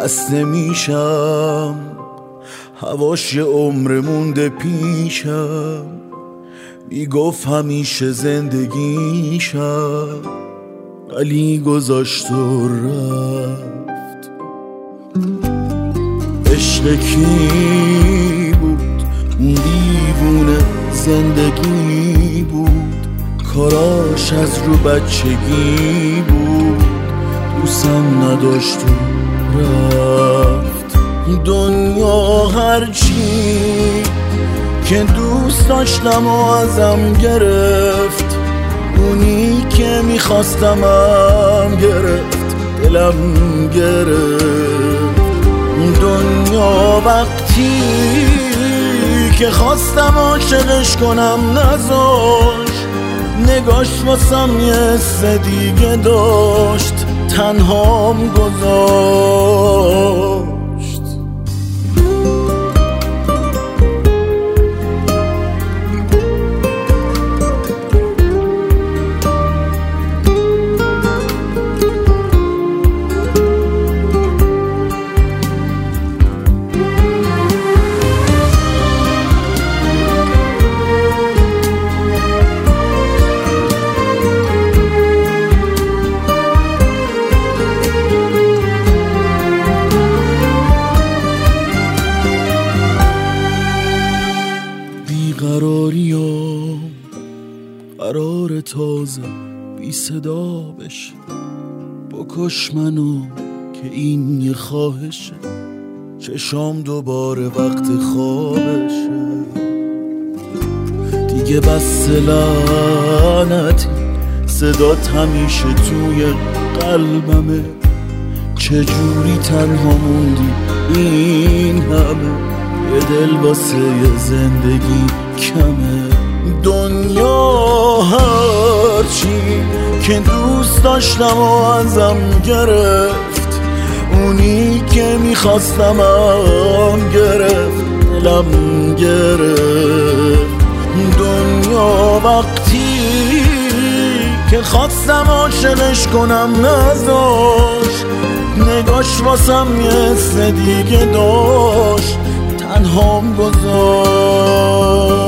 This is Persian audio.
خسته میشم، هواش یه عمر مونده پیشم، میگفت همیشه زندگیشم، ولی گذاشت و رفت. عشق کی بود؟ اون دیوونه زندگی بود، کاراش از رو بچگی بود، دوستم نداشت و رفت. دنیا هرچی که دوست داشتم و ازم گرفت، اونی که میخواستمم گرفت، دلم گرفت. دنیا وقتی که خواستم عاشقش کنم نذاشت، نگاش واسم یه حس دیگه داشت، تنهام گذاشت. بیقراریام قرار تازه بی صدا بشه، بکش منو که این یه خواهشه، چشام دوباره وقت خوابشه. دیگه بس لعنتی، صدات همیشه توی قلبمه، چجوری تنها موندی این همه، یه دل واسه یه زندگی کمه. دنیا هرچی که دوست داشتم و ازم گرفت، اونی که میخواستمم گرفت، دلم گرفت. دنیا وقتی که خواستم عاشقش کنم نذاشت، نگاش واسم یه حس دیگه داشت، تنهام گذاشت.